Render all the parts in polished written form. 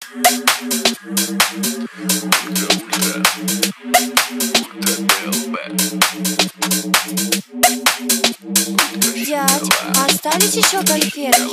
Дядь, остались еще конфетки?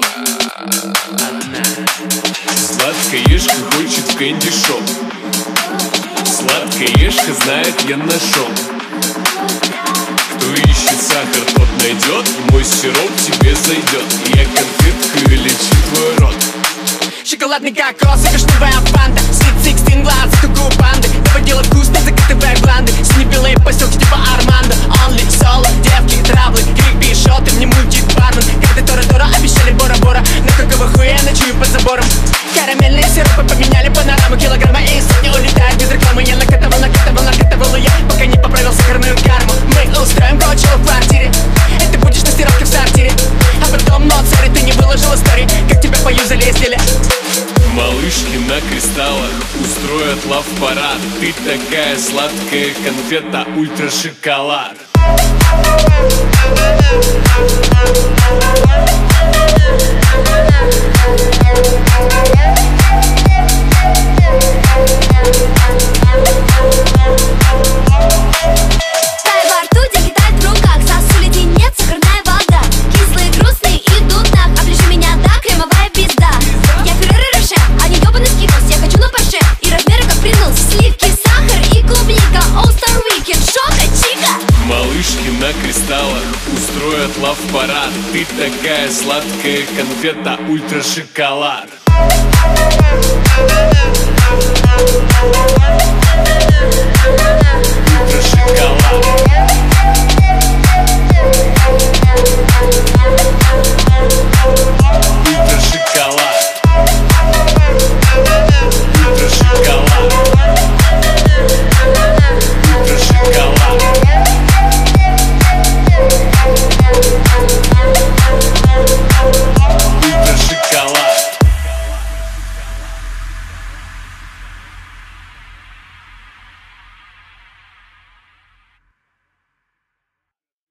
Сладкоежка хочет в кэнди-шоп. Сладкоежка знает, я нашел. Кто ищет сахар, тот найдет. Мой сироп тебе зайдет. Я конфеткой лечу твой рот. Шоколадный кокос и каштановая фанта. Sweet 16 глаз, как у панды. Доводила вкусно, закатывая гланды. Сине-белые постелки типа Армандо. Only соло, девки, траблы. Крик, бишоты, мне мультик бармен. Когда Тора-Тора обещали Бора-Бора. Но какого хуя я ночую под забором? Карамельные сиропы поменяли панораму. Килограмма и сотни улетают без рекламы. Я накатывал и я, пока не поправил сахарную карму. Мы устроим кочело в квартире. И ты будешь на стиралке в сортире. А потом, но царь, ты не выложила стори. Как тебя поюзали и стили. Малышки на кристаллах устроят лав-парад. Ты такая сладкая конфета, ультра-шоколад. Малышки на кристаллах устроят лав-парад. Ты такая сладкая конфета, ультра-шоколад.